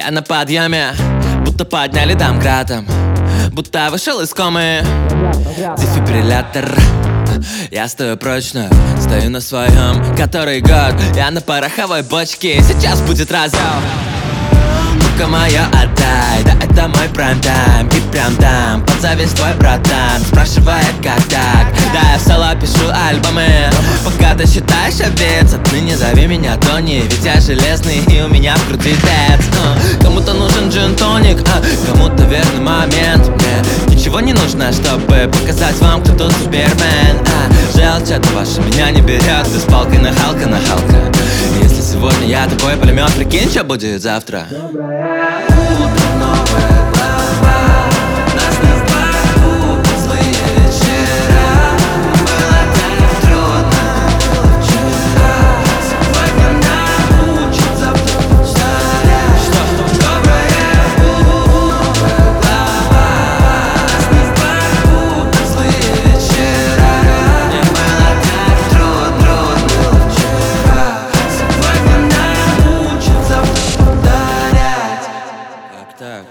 Я на подъеме, будто подняли домкратом, будто вышел из комы дефибриллятор. Я стою прочно, стою на своем. Который год? Я на пороховой бочке. Сейчас будет разъем. Ну-ка моё отдай, да это мой прайм-тайм. И прям там, подзавис твой братан. Спрашивает, как так? Да, я в соло пишу альбомы. Пока ты считаешь овец, отныне зови меня Тони. Ведь я железный и у меня в груди дэц. Кому-то нужен джин-тоник, кому-то верный момент. Мне ничего не нужно, чтобы показать вам, кто тут супермен. Желчь это ваша меня не берет. Без палкой нахалка. Если сегодня я такой пулемет, прикинь, что будет завтра. Доброе утро, новая глава. Нас не сбавят злые вечера. Было так трудно, было вчера. Сегодня научат, завтра повторять. Что доброе утро, новая глава. Нас не сбавят злые вечера. Мне было так трудно, было вчера. Сегодня научат, завтра повторять. Как так?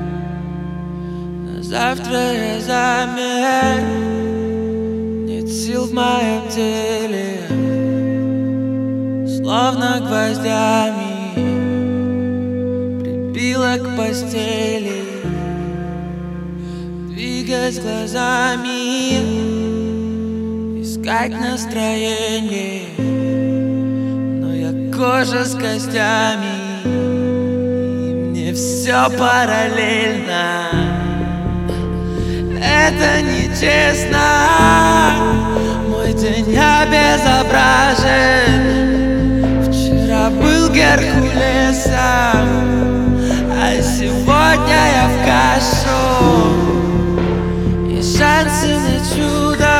На завтра я замер. Нет сил в моем теле, словно гвоздями прибило к постели. Двигать глазами, искать настроение, но я кожа с костями, и мне все параллельно. Это нечестно. Мой день обезображен. Вчера был Геркулесом, а сегодня я в кашу. И шансы на чудо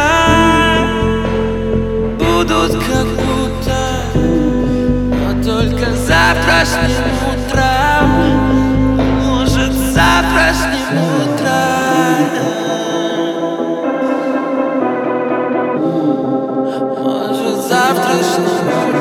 будут как будто, но только завтрашним утром. Может, завтрашним утром. Может, завтрашним утром.